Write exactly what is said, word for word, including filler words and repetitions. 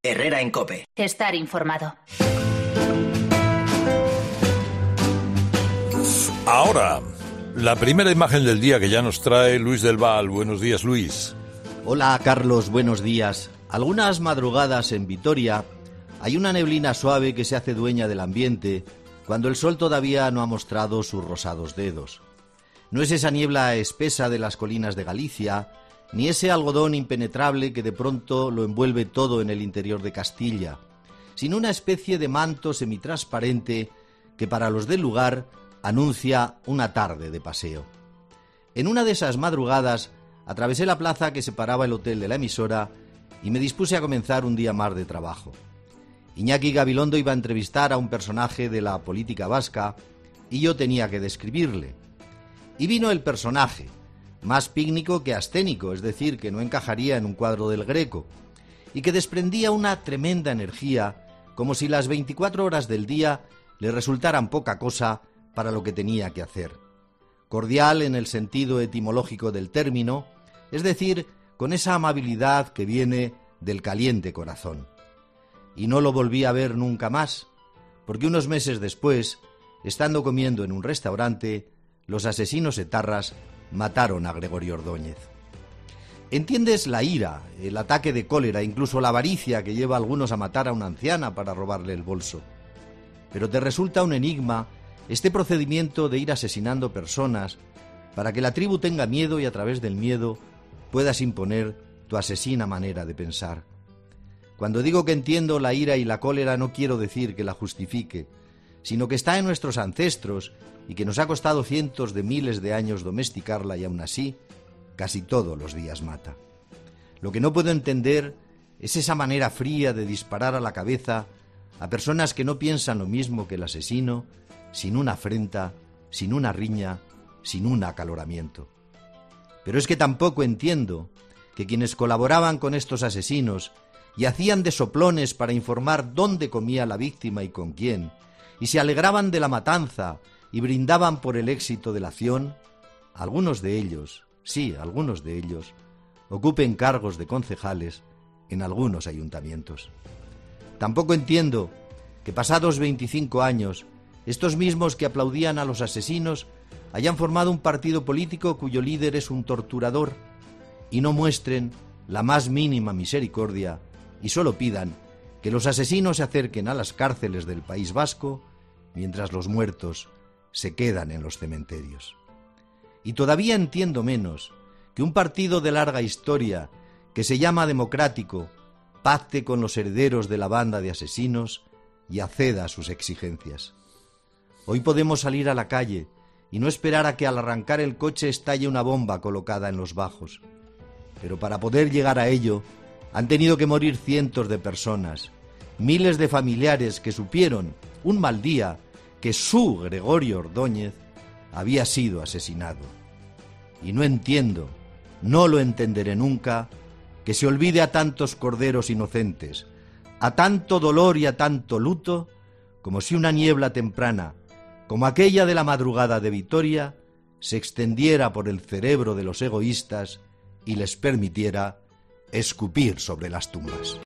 Herrera en COPE. Estar informado. Ahora, la primera imagen del día que ya nos trae Luis del Val. Buenos días, Luis. Hola, Carlos, buenos días. Algunas madrugadas en Vitoria hay una neblina suave que se hace dueña del ambiente cuando el sol todavía no ha mostrado sus rosados dedos. No es esa niebla espesa de las colinas de Galicia, ni ese algodón impenetrable que de pronto lo envuelve todo en el interior de Castilla, sino una especie de manto semitransparente que para los del lugar anuncia una tarde de paseo. En una de esas madrugadas atravesé la plaza que separaba el hotel de la emisora y me dispuse a comenzar un día más de trabajo. Iñaki Gabilondo iba a entrevistar a un personaje de la política vasca y yo tenía que describirle. Y vino el personaje, más pícnico que asténico, es decir, que no encajaría en un cuadro del Greco, y que desprendía una tremenda energía, como si las veinticuatro horas del día le resultaran poca cosa para lo que tenía que hacer. Cordial en el sentido etimológico del término, es decir, con esa amabilidad que viene del caliente corazón. Y no lo volví a ver nunca más, porque unos meses después, estando comiendo en un restaurante, los asesinos etarras mataron a Gregorio Ordóñez. Entiendes la ira, el ataque de cólera, incluso la avaricia que lleva a algunos a matar a una anciana para robarle el bolso. Pero te resulta un enigma este procedimiento de ir asesinando personas para que la tribu tenga miedo y a través del miedo puedas imponer tu asesina manera de pensar. Cuando digo que entiendo la ira y la cólera no quiero decir que la justifique, sino que está en nuestros ancestros y que nos ha costado cientos de miles de años domesticarla y aún así, casi todos los días mata. Lo que no puedo entender es esa manera fría de disparar a la cabeza a personas que no piensan lo mismo que el asesino, sin una afrenta, sin una riña, sin un acaloramiento. Pero es que tampoco entiendo que quienes colaboraban con estos asesinos y hacían de soplones para informar dónde comía la víctima y con quién, y se alegraban de la matanza y brindaban por el éxito de la acción, algunos de ellos, sí, algunos de ellos, ocupen cargos de concejales en algunos ayuntamientos. Tampoco entiendo que pasados veinticinco años, estos mismos que aplaudían a los asesinos hayan formado un partido político cuyo líder es un torturador y no muestren la más mínima misericordia y solo pidan que los asesinos se acerquen a las cárceles del País Vasco mientras los muertos se quedan en los cementerios. Y todavía entiendo menos que un partido de larga historia que se llama democrático pacte con los herederos de la banda de asesinos y acceda a sus exigencias. Hoy podemos salir a la calle y no esperar a que al arrancar el coche estalle una bomba colocada en los bajos. Pero para poder llegar a ello, han tenido que morir cientos de personas, miles de familiares que supieron, un mal día, que su Gregorio Ordóñez había sido asesinado. Y no entiendo, no lo entenderé nunca, que se olvide a tantos corderos inocentes, a tanto dolor y a tanto luto, como si una niebla temprana, como aquella de la madrugada de Vitoria, se extendiera por el cerebro de los egoístas y les permitiera escupir sobre las tumbas.